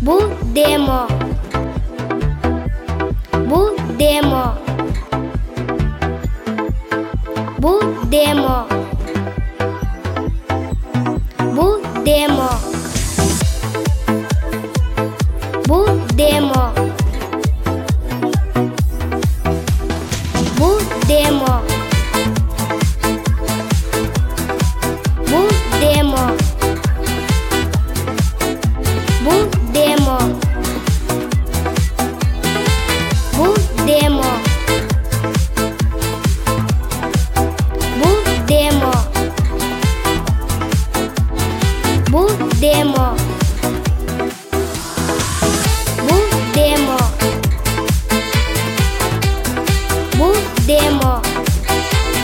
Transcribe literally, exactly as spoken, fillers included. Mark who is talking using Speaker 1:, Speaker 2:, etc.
Speaker 1: Budemo. Budemo. Budemo. Budemo. Budemo. Budemo. Budemo. Budemo. Budemo. Budemo. Budemo. Budemo. Budemo.